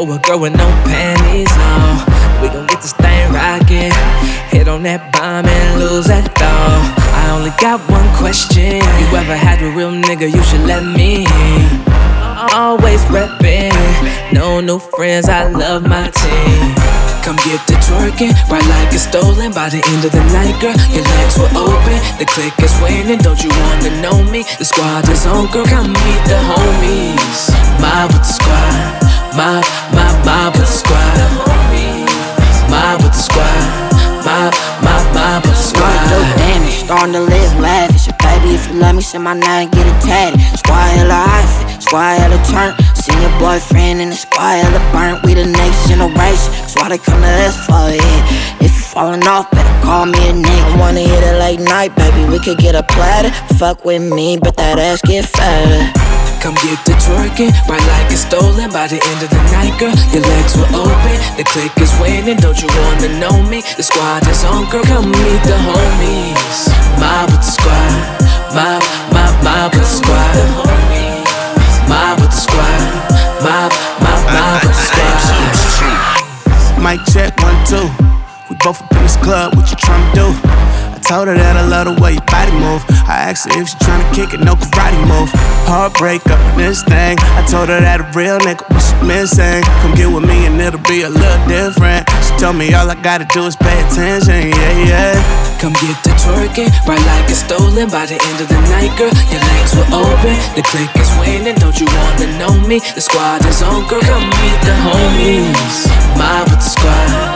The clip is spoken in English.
for a girl with no panties, no. We gon' get this thing rockin'. Hit on that bomb and lose that thought. I only got one question. You ever had a real nigga, you should let me in. Always reppin', no new friends, I love my team. Come get the twerking, right like it's stolen. By the end of the night, girl, your legs were open. The clique is winning, don't you wanna know me? The squad is on, girl, come meet the homies. Mob with the squad, mob with the squad. Mob with the squad, mob with the squad. Do damage, starting to live lavish. Baby, if you love me, say my name, get it tatted. Squad hella outfit, squad hella turn. Seen your boyfriend in the squad hella burnt. We the next generation, that's why they come to us for it. If you falling off, better call me a nigga. I wanna hit it late night, baby, we could get a platter. Fuck with me, but that ass get fatter. Come get the twerking, right like it's stolen. By the end of the night, girl, your legs were open. The clique is winning, don't you wanna know me? The squad is on, girl, come meet the homies. Mob with the squad, mob with the squad. Mob with the squad, mob with the squad. Mic check, 1, 2. We both up in this club, what you tryna do? Told her that I love the way your body move. I asked her if she tryna kick it, no karate move. Heartbreak up in this thing. I told her that a real nigga was missing. Come get with me and it'll be a little different. She told me all I gotta do is pay attention, yeah. Come get the twerking, right like it's stolen. By the end of the night, girl, your legs were open. The clique is winning, don't you wanna know me? The squad is on, girl, come meet the homies. Mob with the squad,